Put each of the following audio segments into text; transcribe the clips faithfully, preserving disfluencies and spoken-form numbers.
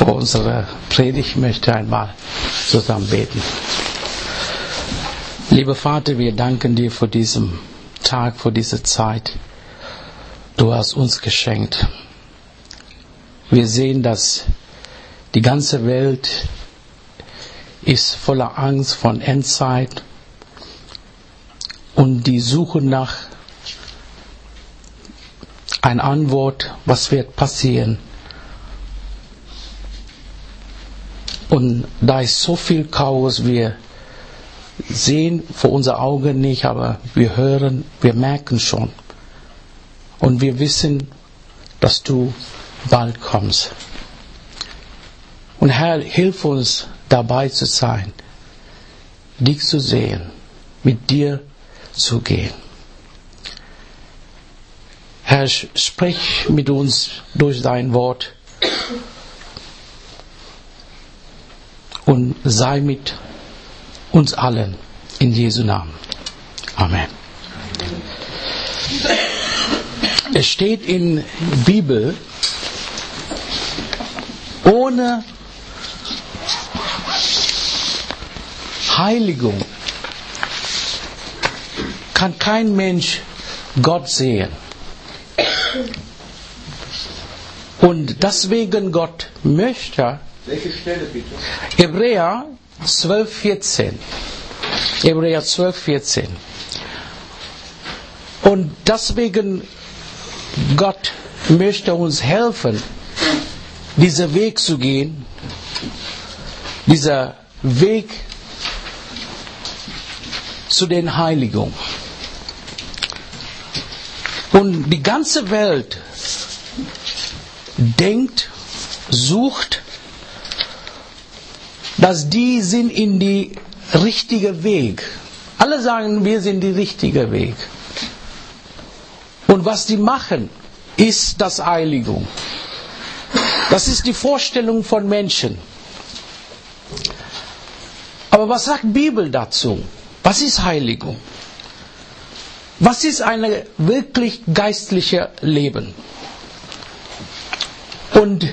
Vor unserer Predigt möchte ich einmal zusammen beten. Lieber Vater, wir danken dir für diesen Tag, für diese Zeit. Du hast uns geschenkt. Wir sehen, dass die ganze Welt ist voller Angst von Endzeit und die Suche nach einer Antwort, was wird passieren. Und da ist so viel Chaos, wir sehen vor unseren Augen nicht, aber wir hören, wir merken schon. Und wir wissen, dass du bald kommst. Und Herr, hilf uns dabei zu sein, dich zu sehen, mit dir zu gehen. Herr, sprich mit uns durch dein Wort und sei mit uns allen in Jesu Namen. Amen. Es steht in der Bibel, ohne Heiligung kann kein Mensch Gott sehen. Und deswegen Gott möchte, welche Stelle bitte? Hebräer zwölf, vierzehn. Hebräer zwölf, vierzehn. Und deswegen Gott möchte uns helfen, diesen Weg zu gehen, dieser Weg zu den Heiligung. Und die ganze Welt denkt, sucht, dass die sind in die richtige Weg. Alle sagen, wir sind die richtige Weg. Und was die machen, ist das Heiligung. Das ist die Vorstellung von Menschen. Aber was sagt die Bibel dazu? Was ist Heiligung? Was ist ein wirklich geistliches Leben? Und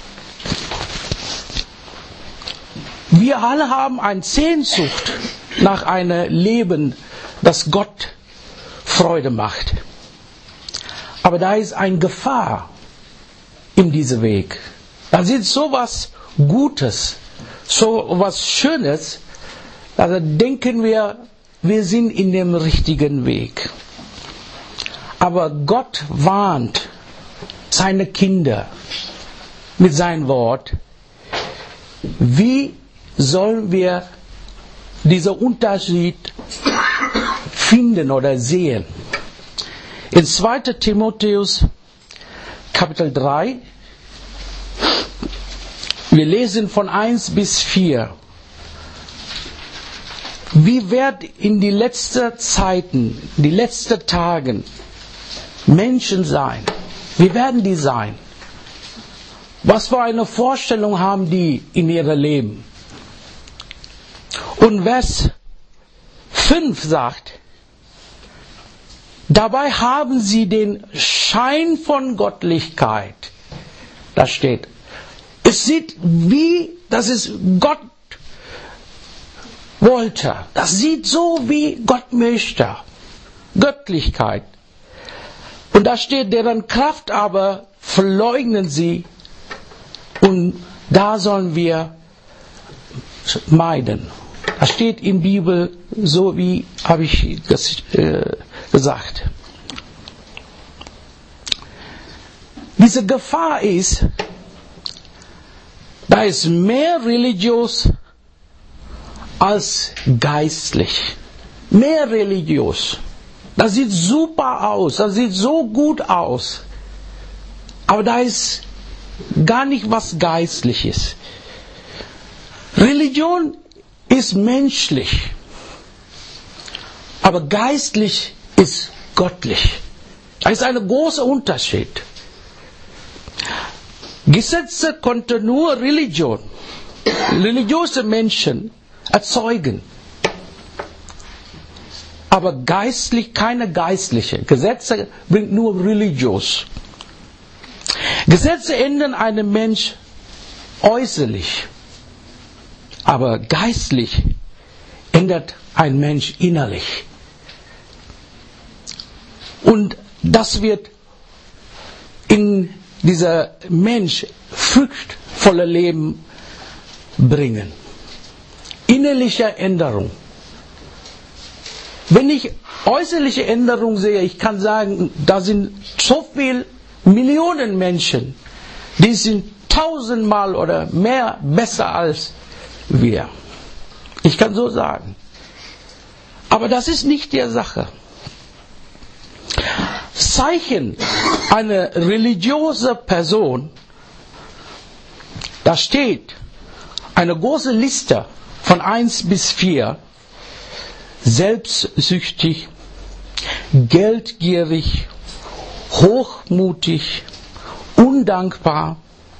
wir alle haben eine Sehnsucht nach einem Leben, das Gott Freude macht. Aber da ist eine Gefahr in diesem Weg. Da ist so was Gutes, so was Schönes, da denken wir, wir sind in dem richtigen Weg. Aber Gott warnt seine Kinder mit seinem Wort, wie sollen wir diesen Unterschied finden oder sehen? In zweiter Timotheus Kapitel drei, wir lesen von eins bis vier. Wie wird in die letzten Zeiten, die letzten Tagen Menschen sein? Wie werden die sein? Was für eine Vorstellung haben die in ihrem Leben? Und Vers fünf sagt, dabei haben sie den Schein von Göttlichkeit. Da steht, es sieht wie, dass es Gott wollte. Das sieht so, wie Gott möchte. Göttlichkeit. Und da steht, deren Kraft aber verleugnen sie. Und da sollen wir meiden. Das steht in der Bibel, so wie habe ich das äh, gesagt. Diese Gefahr ist, da ist mehr religiös als geistlich. Mehr religiös. Das sieht super aus, das sieht so gut aus. Aber da ist gar nicht was Geistliches. Religion ist menschlich. Aber geistlich ist göttlich. Da ist ein großer Unterschied. Gesetze konnten nur Religion, religiöse Menschen erzeugen. Aber geistlich keine geistliche. Gesetze bringt nur religiös. Gesetze ändern einen Mensch äußerlich, aber geistlich ändert ein Mensch innerlich. Und das wird in dieser Mensch fruchtvolle Leben bringen. Innerliche Änderung. Wenn ich äußerliche Änderung sehe, ich kann sagen, da sind so viele Millionen Menschen, die sind tausendmal oder mehr besser als wir. Ich kann so sagen. Aber das ist nicht die Sache. Zeichen einer religiösen Person, da steht eine große Liste von eins bis vier, selbstsüchtig, geldgierig, hochmutig, undankbar,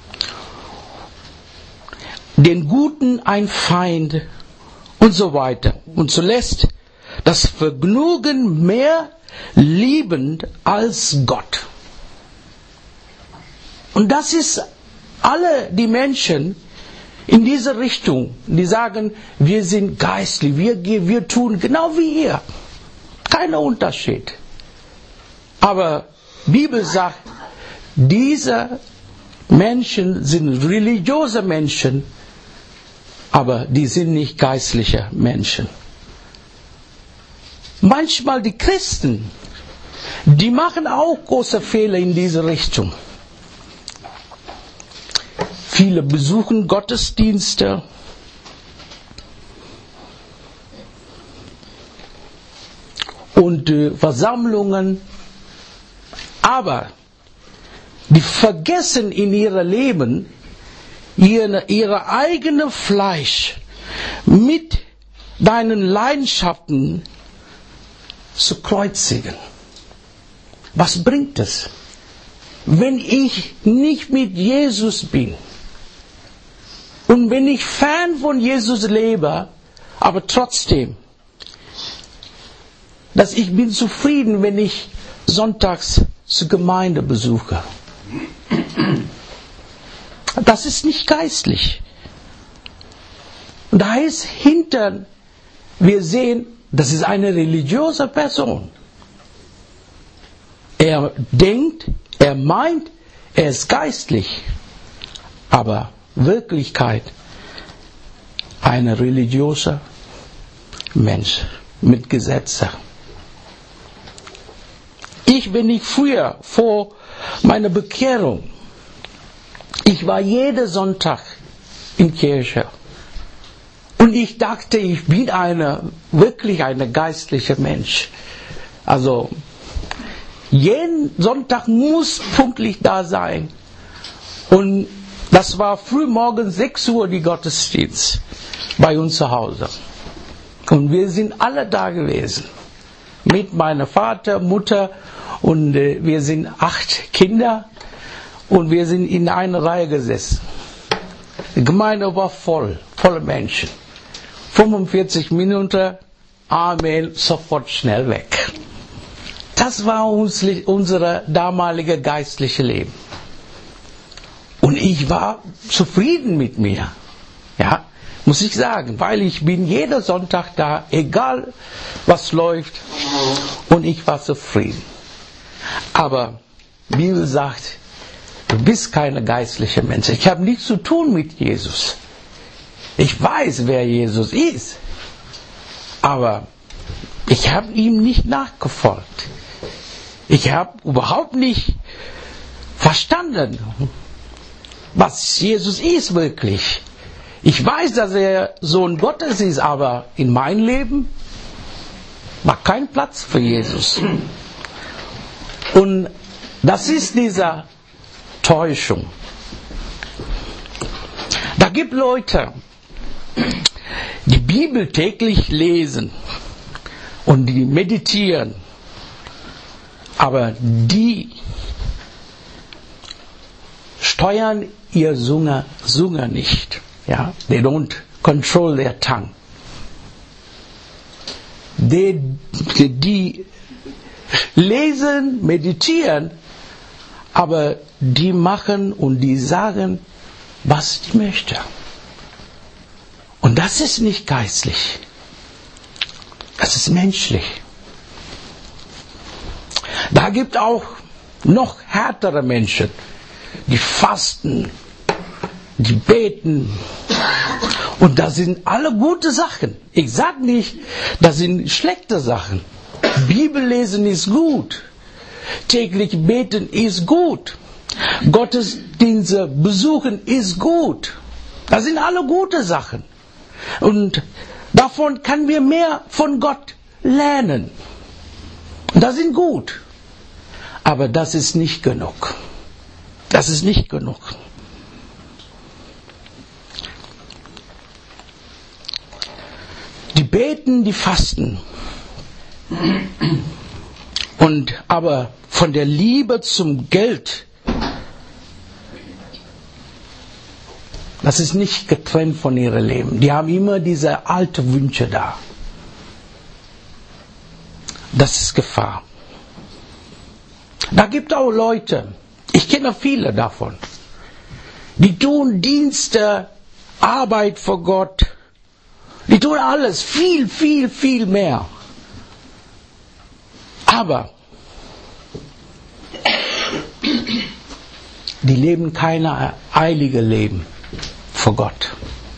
den Guten ein Feind und so weiter. Und zuletzt das Vergnügen mehr liebend als Gott. Und das ist alle die Menschen in diese Richtung, die sagen, wir sind geistlich, wir, wir tun genau wie ihr. Kein Unterschied. Aber die Bibel sagt, diese Menschen sind religiöse Menschen, aber die sind nicht geistliche Menschen. Manchmal die Christen, die machen auch große Fehler in diese Richtung. Viele besuchen Gottesdienste, und äh, Versammlungen, aber die vergessen in ihrem Leben ihre, ihre eigene Fleisch mit deinen Leidenschaften zu kreuzigen. Was bringt es, wenn ich nicht mit Jesus bin und wenn ich Fan von Jesus lebe, aber trotzdem, dass ich bin zufrieden, wenn ich sonntags zur Gemeinde besuche. Das ist nicht geistlich. Und da ist hinter, wir sehen, das ist eine religiöse Person. Er denkt, er meint, er ist geistlich, aber Wirklichkeit ein religiöser Mensch mit Gesetzen. Ich, wenn ich früher vor meiner Bekehrung, ich war jeden Sonntag in Kirche und ich dachte, ich bin eine, wirklich ein geistlicher Mensch. Also jeden Sonntag muss pünktlich da sein. Und das war früh morgens sechs Uhr die Gottesdienst bei uns zu Hause. Und wir sind alle da gewesen. Mit meinem Vater, Mutter und äh, wir sind acht Kinder und wir sind in einer Reihe gesessen. Die Gemeinde war voll, volle Menschen. fünfundvierzig Minuten, Amen, sofort schnell weg. Das war uns, unser damaliges geistliches Leben. Und ich war zufrieden mit mir. Ja, muss ich sagen, weil ich bin jeden Sonntag da, egal was läuft, und ich war zufrieden. Aber die Bibel sagt, du bist keine geistliche Mensch. Ich habe nichts zu tun mit Jesus. Ich weiß, wer Jesus ist. Aber ich habe ihm nicht nachgefolgt. Ich habe überhaupt nicht verstanden, was Jesus ist wirklich. Ich weiß, dass er Sohn Gottes ist, aber in meinem Leben war kein Platz für Jesus. Und das ist diese Täuschung. Da gibt Leute, die Bibel täglich lesen und die meditieren, aber die steuern ihr Zunge, Zunge nicht. Ja? They don't control their tongue. Die, die, die lesen, meditieren, aber die machen und die sagen was sie möchte. Und das ist nicht geistlich. Das ist menschlich. Da gibt auch noch härtere Menschen, die fasten, die beten. Und das sind alle gute Sachen. Ich sage nicht, das sind schlechte Sachen. Bibellesen ist gut. Täglich beten ist gut. Gottesdienste besuchen ist gut. Das sind alle gute Sachen. Und davon können wir mehr von Gott lernen. Das sind gut. Aber das ist nicht genug. Das ist nicht genug. Die beten, die fasten. Und aber von der Liebe zum Geld, das ist nicht getrennt von ihrem Leben. Die haben immer diese alten Wünsche da. Das ist Gefahr. Da gibt es auch Leute, ich kenne viele davon, die tun Dienste, Arbeit für Gott, die tun alles, viel, viel, viel mehr. Aber die leben kein heiliges Leben vor Gott.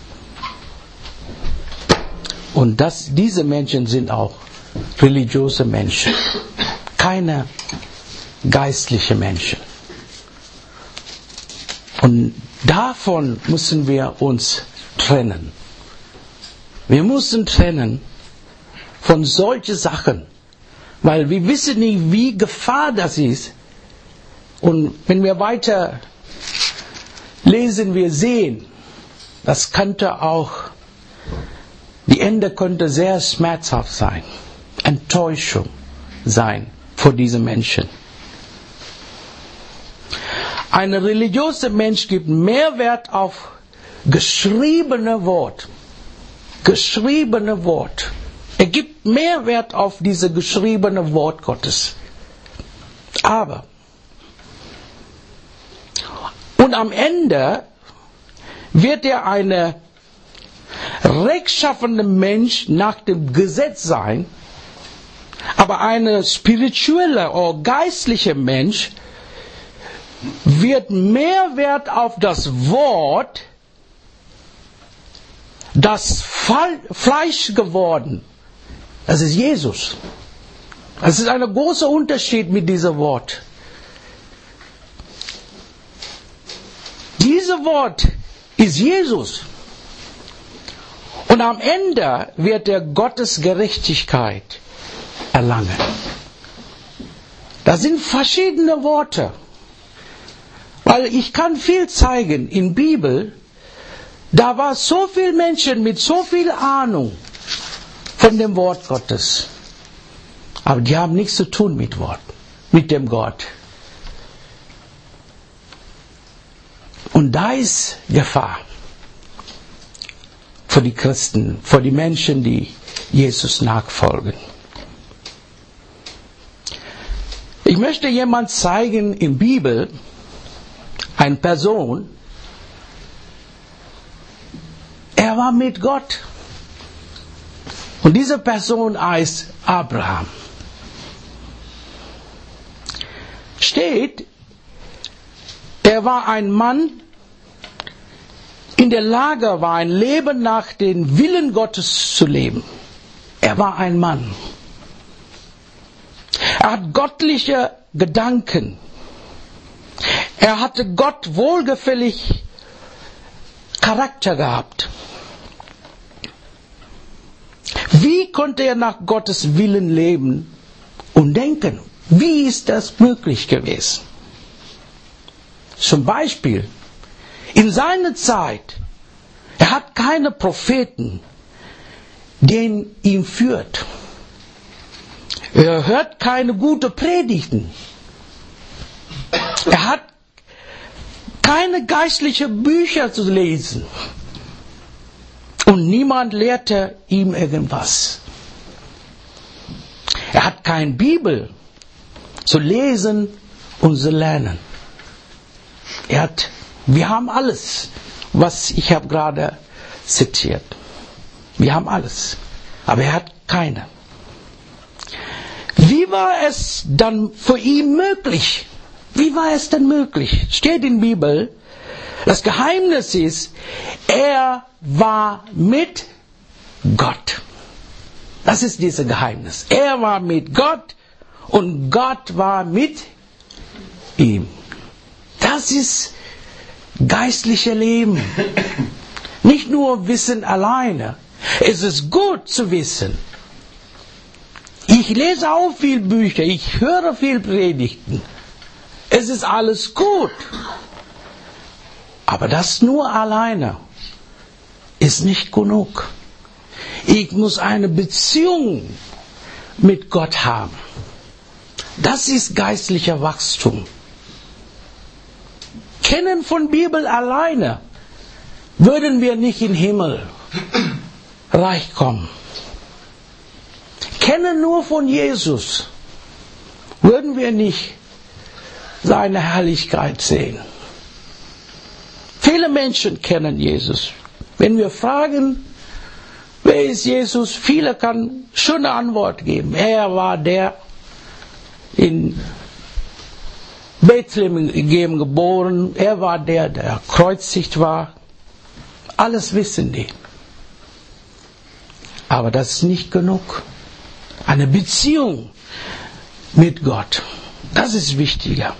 Und das, diese Menschen sind auch religiöse Menschen, keine geistliche Menschen. Und davon müssen wir uns trennen. Wir müssen trennen von solchen Sachen, weil wir wissen nicht, wie Gefahr das ist. Und wenn wir weiter lesen, wir sehen, das könnte auch, die Ende könnte sehr schmerzhaft sein, Enttäuschung sein für diese Menschen. Ein religiöser Mensch gibt mehr Wert auf geschriebene Wort. Geschriebene Wort. Er gibt mehr Wert auf diese geschriebene Wort Gottes. Aber und am Ende wird er ein rechtschaffener Mensch nach dem Gesetz sein, aber ein spiritueller oder geistlicher Mensch wird mehr Wert auf das Wort, das Fleisch geworden. Das ist Jesus. Das ist ein großer Unterschied mit diesem Wort. Dieses Wort ist Jesus. Und am Ende wird er Gottes Gerechtigkeit erlangen. Das sind verschiedene Worte. Weil ich kann viel zeigen in der Bibel, da war so viele Menschen mit so viel Ahnung von dem Wort Gottes. Aber die haben nichts zu tun mit Wort, mit dem Gott. Und da ist Gefahr für die Christen, für die Menschen, die Jesus nachfolgen. Ich möchte jemand zeigen in der Bibel, eine Person, er war mit Gott. Und diese Person heißt Abraham. Steht, er war ein Mann, in der Lage war, ein Leben nach dem Willen Gottes zu leben. Er war ein Mann. Er hat göttliche Gedanken. Er hatte Gott wohlgefällig Charakter gehabt. Wie konnte er nach Gottes Willen leben und denken? Wie ist das möglich gewesen? Zum Beispiel, in seiner Zeit, er hat keine Propheten, die ihn führt. Er hört keine guten Predigten. Er hat keine geistlichen Bücher zu lesen. Und niemand lehrte ihm irgendwas. Er hat keine Bibel zu lesen und zu lernen. Er hat, wir haben alles. was ich habe gerade zitiert. Wir haben alles, aber er hat keine. Wie war es dann für ihn möglich? Wie war es denn möglich? Steht in der Bibel, das Geheimnis ist, er war mit Gott. Das ist dieses Geheimnis. Er war mit Gott und Gott war mit ihm. Das ist geistliche Leben. Nicht nur Wissen alleine. Es ist gut zu wissen. Ich lese auch viel Bücher, ich höre viel Predigten. Es ist alles gut. Aber das nur alleine ist nicht genug. Ich muss eine Beziehung mit Gott haben. Das ist geistlicher Wachstum. Kennen von Bibel alleine würden wir nicht in den Himmel reich kommen. Kennen nur von Jesus würden wir nicht seine Herrlichkeit sehen. Viele Menschen kennen Jesus. Wenn wir fragen, wer ist Jesus? Viele können schöne Antwort geben. Er war der in Bethlehem geboren. Er war der, der gekreuzigt war. Alles wissen die. Aber das ist nicht genug. Eine Beziehung mit Gott, das ist wichtiger.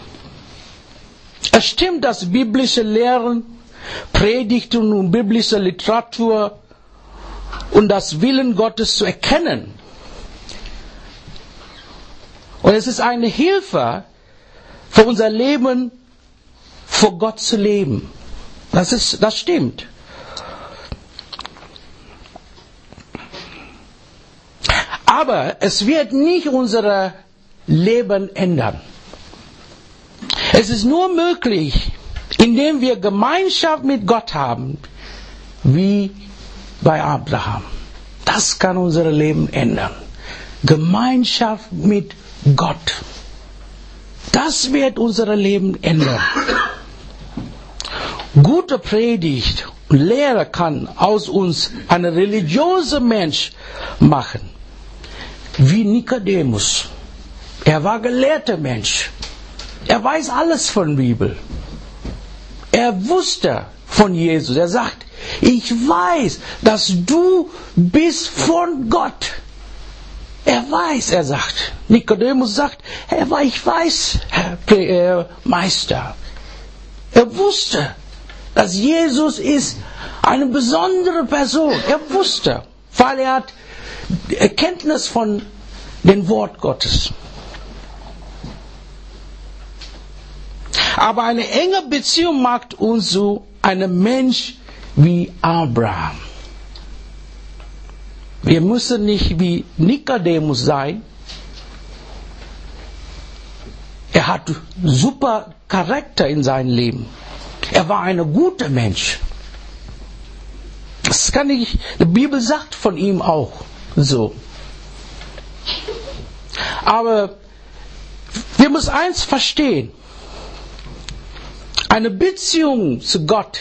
Es stimmt, dass biblische Lehren, Predigten und biblische Literatur und das Willen Gottes zu erkennen. Und es ist eine Hilfe für unser Leben, vor Gott zu leben. Das ist, das stimmt. Aber es wird nicht unser Leben ändern. Es ist nur möglich, indem wir Gemeinschaft mit Gott haben, wie bei Abraham. Das kann unser Leben ändern. Gemeinschaft mit Gott. Das wird unser Leben ändern. Gute Predigt und Lehre kann aus uns einen religiösen Mensch machen. Wie Nikodemus. Er war gelehrter Mensch. Er weiß alles von der Bibel. Er wusste von Jesus. Er sagt, ich weiß, dass du bist von Gott. Er weiß, er sagt. Nikodemus sagt, Herr, ich weiß, Herr Meister. Er wusste, dass Jesus ist eine besondere Person. Er wusste, weil er hat Erkenntnis von dem Wort Gottes. Aber eine enge Beziehung macht uns zu einem Mensch wie Abraham. Wir müssen nicht wie Nikodemus sein. Er hat super Charakter in seinem Leben. Er war ein guter Mensch. Das kann ich, die Bibel sagt von ihm auch so. Aber wir müssen eins verstehen. Eine Beziehung zu Gott,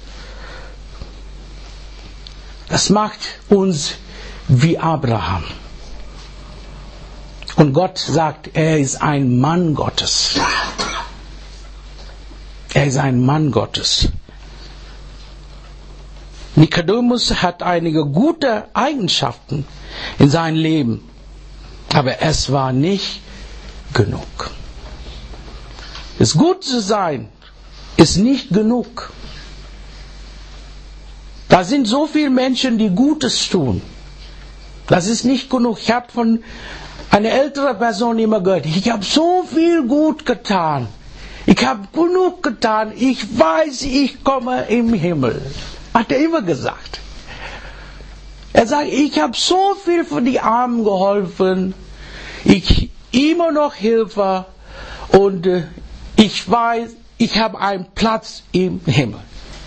das macht uns wie Abraham. Und Gott sagt, er ist ein Mann Gottes. Er ist ein Mann Gottes. Nikodemus hat einige gute Eigenschaften in seinem Leben, aber es war nicht genug. Es gut zu sein, ist nicht genug. Da sind so viele Menschen, die Gutes tun. Das ist nicht genug. Ich habe von einer älteren Person immer gehört, ich habe so viel gut getan. Ich habe genug getan. Ich weiß, ich komme im Himmel. Hat er immer gesagt. Er sagt, ich habe so viel für die Armen geholfen. Ich immer noch Hilfe. Und äh, ich weiß, ich habe einen Platz im Himmel.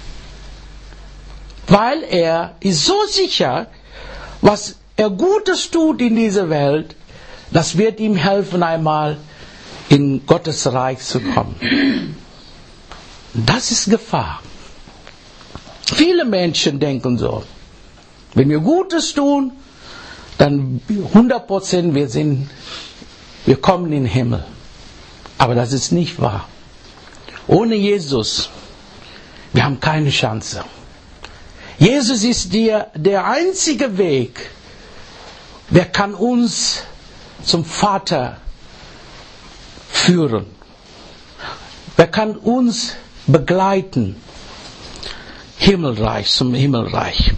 Weil er ist so sicher, was er Gutes tut in dieser Welt, das wird ihm helfen, einmal in Gottes Reich zu kommen. Das ist Gefahr. Viele Menschen denken so, wenn wir Gutes tun, dann hundert Prozent wir sind, wir kommen in den Himmel. Aber das ist nicht wahr. Ohne Jesus, wir haben keine Chance. Jesus ist der, der einzige Weg. Wer kann uns zum Vater führen? Wer kann uns begleiten? Himmelreich, zum Himmelreich.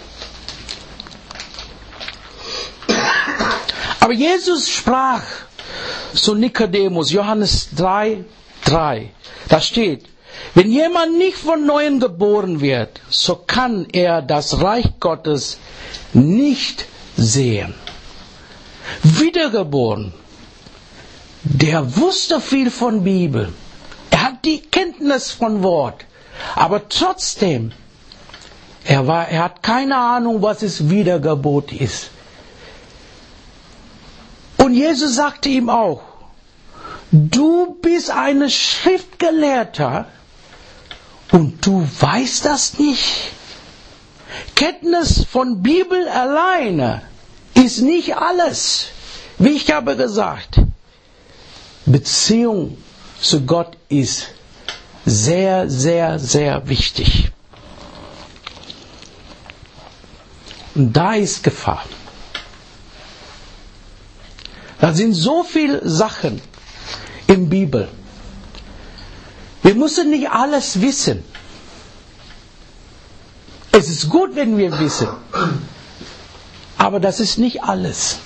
Aber Jesus sprach zu Nikodemus, Johannes drei, drei. Da steht, wenn jemand nicht von Neuem geboren wird, so kann er das Reich Gottes nicht sehen. Wiedergeboren. Der wusste viel von Bibel. Er hat die Kenntnis von Wort. Aber trotzdem, er, war, er hat keine Ahnung, was es Wiedergeburt ist. Und Jesus sagte ihm auch, du bist ein Schriftgelehrter und du weißt das nicht. Kenntnis von Bibel alleine ist nicht alles. Wie ich habe gesagt, Beziehung zu Gott ist sehr, sehr, sehr wichtig. Und da ist Gefahr. Da sind so viele Sachen in der Bibel. Wir müssen nicht alles wissen. Es ist gut, wenn wir wissen. Aber das ist nicht alles.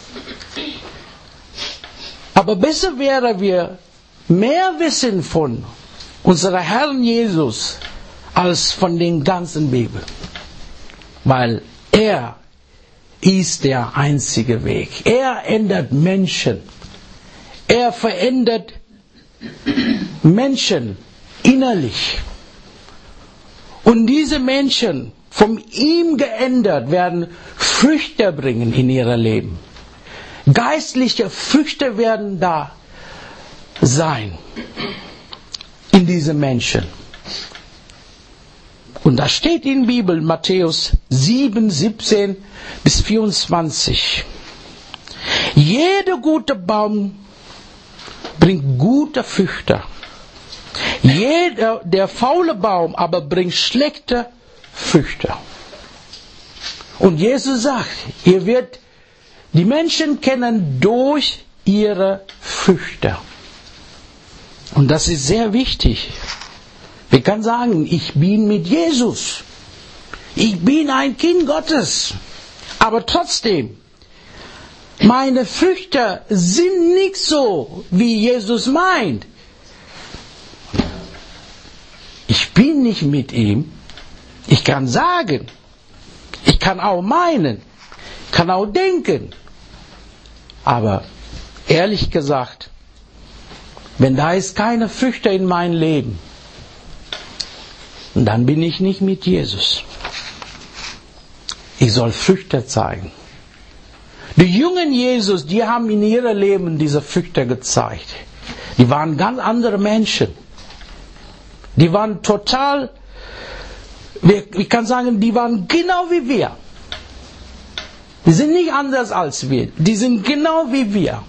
Aber besser wäre, wir mehr wissen von unserem Herrn Jesus als von den ganzen Bibel. Weil er ist der einzige Weg. Er ändert Menschen. Er verändert Menschen innerlich. Und diese Menschen, von ihm geändert, werden Früchte bringen in ihr Leben. Geistliche Früchte werden da sein in diesen Menschen. Und da steht in der Bibel, Matthäus sieben, siebzehn bis vierundzwanzig. Jeder gute Baum bringt gute Früchte. Jeder, der faule Baum aber bringt schlechte Früchte. Und Jesus sagt, ihr werdet die Menschen kennen durch ihre Früchte. Und das ist sehr wichtig. Wir können sagen, ich bin mit Jesus. Ich bin ein Kind Gottes. Aber trotzdem, meine Früchte sind nicht so, wie Jesus meint. Ich bin nicht mit ihm. Ich kann sagen, ich kann auch meinen, kann auch denken. Aber ehrlich gesagt, wenn da ist keine Früchte in meinem Leben, dann bin ich nicht mit Jesus. Ich soll Früchte zeigen. Die jungen Jesus, die haben in ihrem Leben diese Früchte gezeigt. Die waren ganz andere Menschen. Die waren total, ich kann sagen, die waren genau wie wir. Die sind nicht anders als wir. Die sind genau wie wir.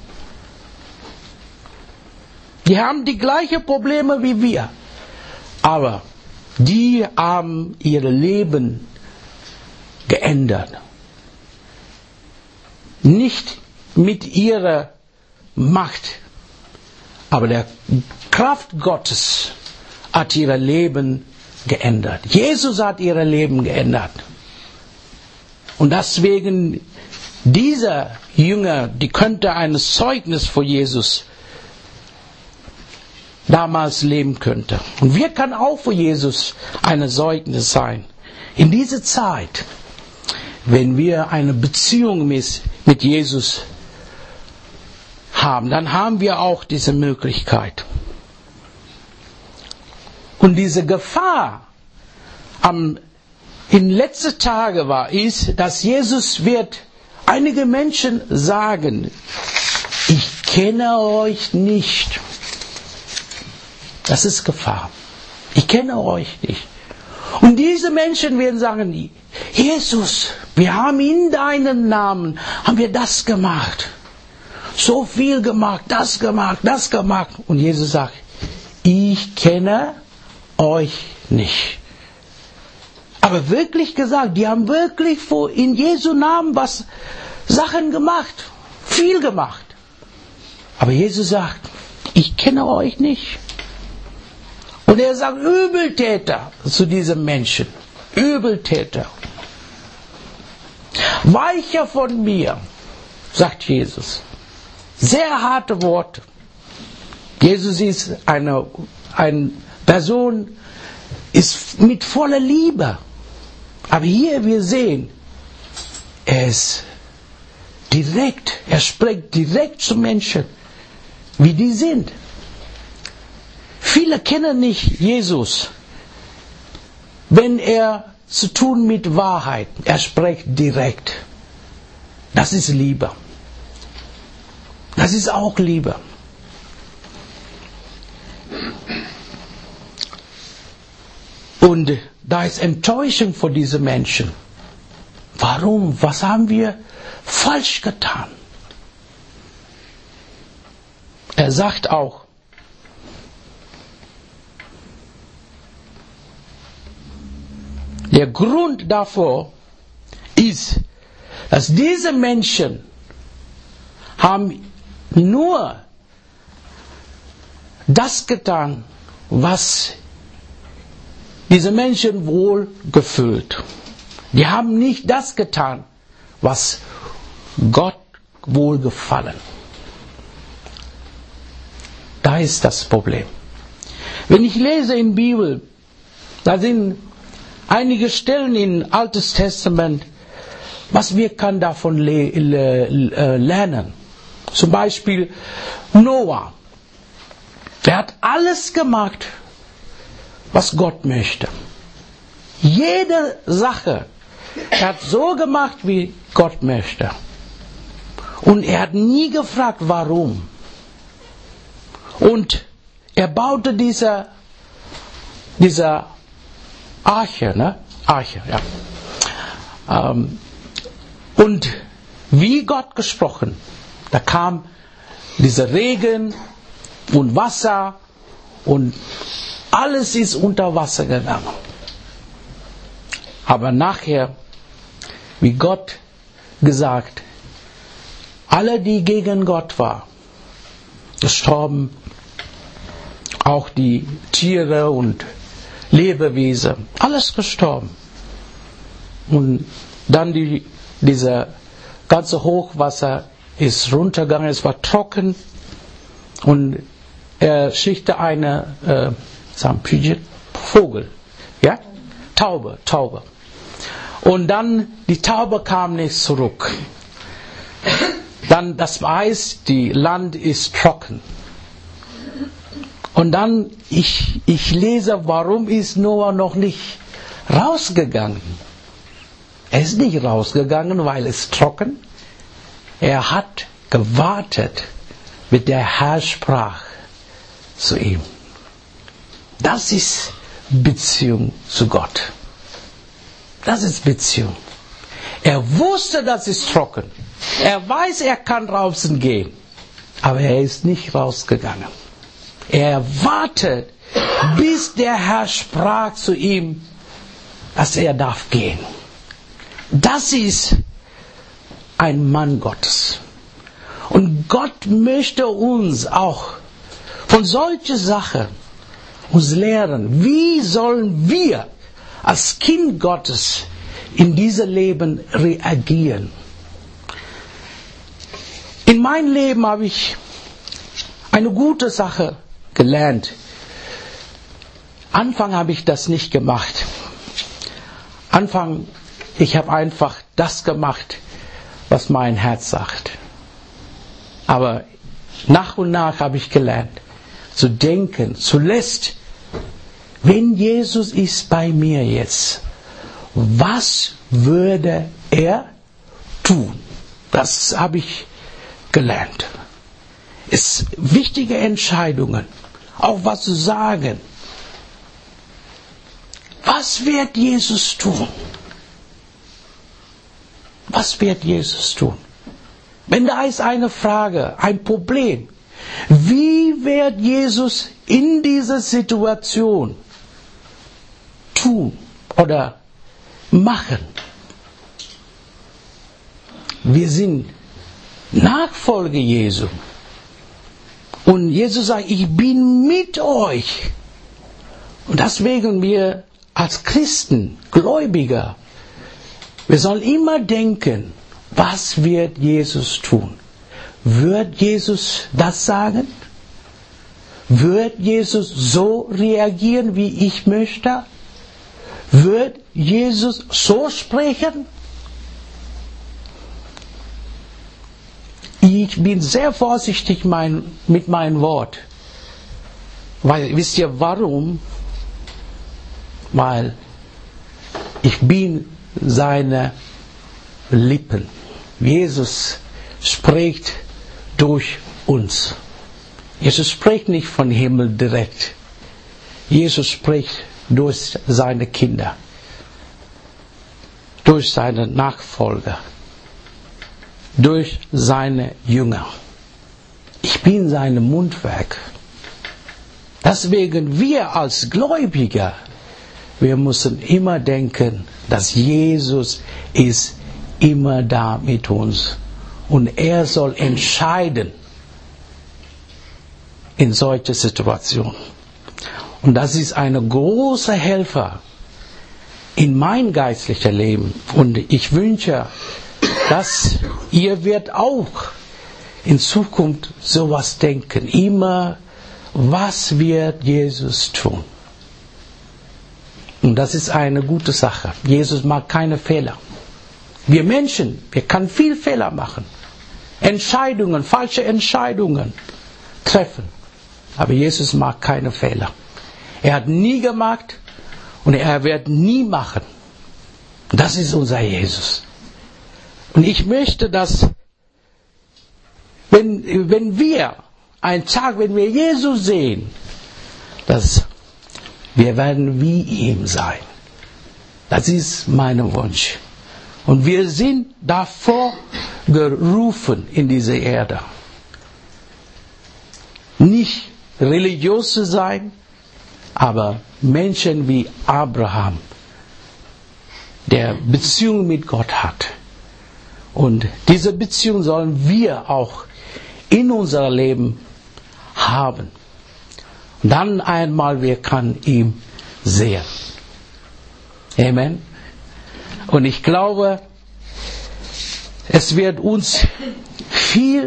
Die haben die gleichen Probleme wie wir. Aber die haben ihr Leben geändert. Nicht mit ihrer Macht, aber der Kraft Gottes hat ihr Leben geändert. Jesus hat ihr Leben geändert. Und deswegen, dieser Jünger, die könnte ein Zeugnis für Jesus damals leben könnte. Und wir können auch für Jesus ein Zeugnis sein. In dieser Zeit, wenn wir eine Beziehung mit, mit Jesus haben, dann haben wir auch diese Möglichkeit. Und diese Gefahr am, in letzten Tagen war, ist, dass Jesus wird einige Menschen sagen, ich kenne euch nicht. Das ist Gefahr. Ich kenne euch nicht. Und diese Menschen werden sagen, Jesus, wir haben in deinem Namen, haben wir das gemacht. So viel gemacht, das gemacht, das gemacht. Und Jesus sagt, ich kenne euch nicht. Aber wirklich gesagt, die haben wirklich in Jesu Namen was Sachen gemacht, viel gemacht. Aber Jesus sagt, ich kenne euch nicht. Und er sagt, Übeltäter zu diesem Menschen. Übeltäter. Weicher von mir, sagt Jesus. Sehr harte Worte. Jesus ist eine, eine Person, ist mit voller Liebe. Aber hier wir sehen, er ist direkt, er spricht direkt zu Menschen, wie die sind. Viele kennen nicht Jesus, wenn er zu tun mit Wahrheit, er spricht direkt. Das ist Liebe. Das ist auch Liebe. Und da ist Enttäuschung vor diesen Menschen. Warum? Was haben wir falsch getan? Er sagt auch, der Grund davor ist, dass diese Menschen haben nur das getan, was diese Menschen wohl gefüllt. Die haben nicht das getan, was Gott wohlgefallen. Da ist das Problem. Wenn ich lese in der Bibel, da sind einige Stellen im Alten Testament, was wir kann davon le- le- lernen. Zum Beispiel Noah. Er hat alles gemacht, was Gott möchte. Jede Sache, er hat so gemacht, wie Gott möchte. Und er hat nie gefragt, warum. Und er baute diese, diese Arche, ne? Arche, ja. Ähm, und wie Gott gesprochen, da kam dieser Regen und Wasser und alles ist unter Wasser gegangen. Aber nachher, wie Gott gesagt, alle, die gegen Gott waren, gestorben, auch die Tiere und Lebewesen, alles gestorben. Und dann die, dieser ganze Hochwasser ist runtergegangen, es war trocken und er schickte eine äh, sagen Pigeon, Vogel, ja, Taube, Taube. Und dann die Taube kam nicht zurück. Dann das Eis, die Land ist trocken. Und dann, ich, ich lese, warum ist Noah noch nicht rausgegangen? Er ist nicht rausgegangen, weil es trocken. Er hat gewartet, bis der Herr sprach zu ihm. Das ist Beziehung zu Gott. Das ist Beziehung. Er wusste, das ist trocken. Er weiß, er kann draußen gehen. Aber er ist nicht rausgegangen. Er wartet, bis der Herr sprach zu ihm, dass er darf gehen. Das ist ein Mann Gottes. Und Gott möchte uns auch von solchen Sachen uns lehren. Wie sollen wir als Kind Gottes in diesem Leben reagieren? In meinem Leben habe ich eine gute Sache gelernt. Anfang habe ich das nicht gemacht. Anfang, ich habe einfach das gemacht, was mein Herz sagt. Aber nach und nach habe ich gelernt, zu denken, zuletzt, wenn Jesus ist bei mir jetzt, was würde er tun? Das habe ich gelernt. Es sind wichtige Entscheidungen, auch was zu sagen. Was wird Jesus tun? Was wird Jesus tun? Wenn da ist eine Frage, ein Problem, wie wird Jesus in dieser Situation tun oder machen? Wir sind Nachfolger Jesu. Und Jesus sagt, ich bin mit euch. Und deswegen wir als Christen, Gläubiger, wir sollen immer denken, was wird Jesus tun? Wird Jesus das sagen? Wird Jesus so reagieren, wie ich möchte? Wird Jesus so sprechen? Ich bin sehr vorsichtig mein, mit meinem Wort. Weil, wisst ihr warum? Weil ich bin seine Lippen. Jesus spricht durch uns. Jesus spricht nicht von Himmel direkt. Jesus spricht durch seine Kinder, durch seine Nachfolger, durch seine Jünger. Ich bin sein Mundwerk. Deswegen wir als Gläubiger, wir müssen immer denken, dass Jesus ist immer da mit uns. Und er soll entscheiden in solchen Situationen. Und das ist ein großer Helfer in mein geistliches Leben. Und ich wünsche, dass ihr wird auch in Zukunft sowas denken. Immer, was wird Jesus tun? Und das ist eine gute Sache. Jesus macht keine Fehler. Wir Menschen, wir können viel Fehler machen. Entscheidungen, falsche Entscheidungen treffen. Aber Jesus macht keine Fehler. Er hat nie gemacht und er wird nie machen. Das ist unser Jesus. Und ich möchte, dass, wenn, wenn wir, einen Tag, wenn wir Jesus sehen, dass wir werden wie ihm sein. Das ist mein Wunsch. Und wir sind davor gerufen in diese Erde. Nicht religiös zu sein, aber Menschen wie Abraham, der Beziehung mit Gott hat. Und diese Beziehung sollen wir auch in unserem Leben haben. Und dann einmal wir können ihn sehen. Amen. Und ich glaube, es wird uns viel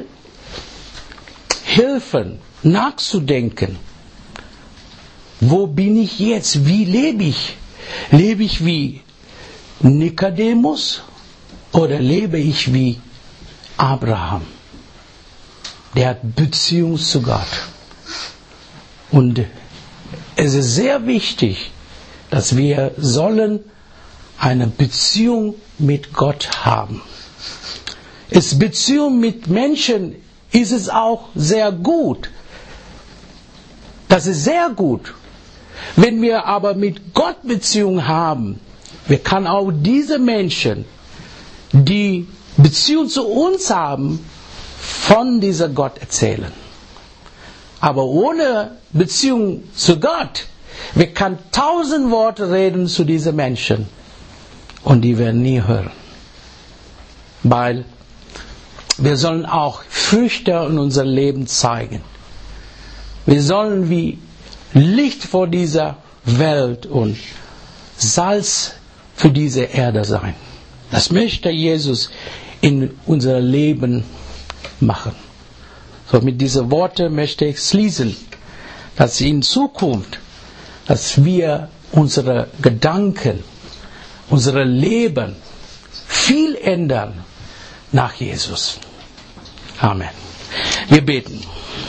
helfen, nachzudenken. Wo bin ich jetzt? Wie lebe ich? Lebe ich wie Nikodemus oder lebe ich wie Abraham? Der hat Beziehung zu Gott. Und es ist sehr wichtig, dass wir sollen eine Beziehung mit Gott haben. Es Beziehung mit Menschen ist es auch sehr gut. Das ist sehr gut. Wenn wir aber mit Gott Beziehung haben, wir können auch diese Menschen, die Beziehung zu uns haben, von dieser Gott erzählen. Aber ohne Beziehung zu Gott, wir können tausend Worte reden zu diesen Menschen und die werden nie hören. Weil wir sollen auch Früchte in unserem Leben zeigen. Wir sollen wie Licht vor dieser Welt und Salz für diese Erde sein. Das möchte Jesus in unser Leben machen. So, mit diesen Worten möchte ich schließen, dass in Zukunft, dass wir unsere Gedanken, unser Leben viel ändern nach Jesus. Amen. Wir beten.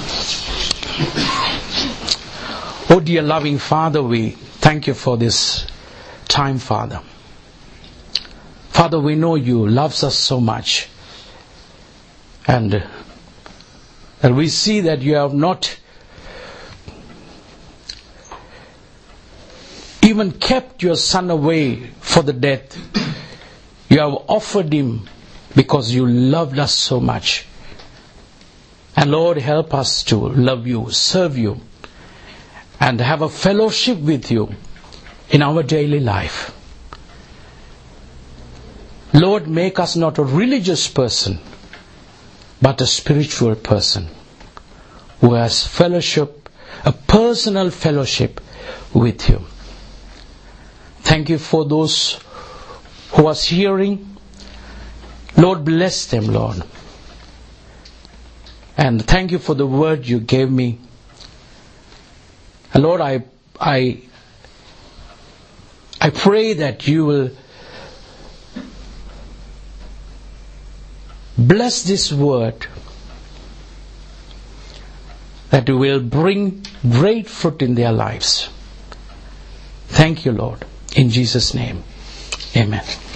Oh dear loving Father, we thank you for this time, Father. Father, we know you loves us so much. And, and we see that you have not even even kept your son away for the death. You have offered him because you loved us so much. And Lord, help us to love you, serve you, and have a fellowship with you in our daily life. Lord, make us not a religious person, but a spiritual person who has fellowship, a personal fellowship with you. Thank you for those who are hearing. Lord, bless them, Lord. And thank you for the word you gave me. And Lord, I I I pray that you will bless this word, that it will bring great fruit in their lives. Thank you, Lord. In Jesus' name, amen.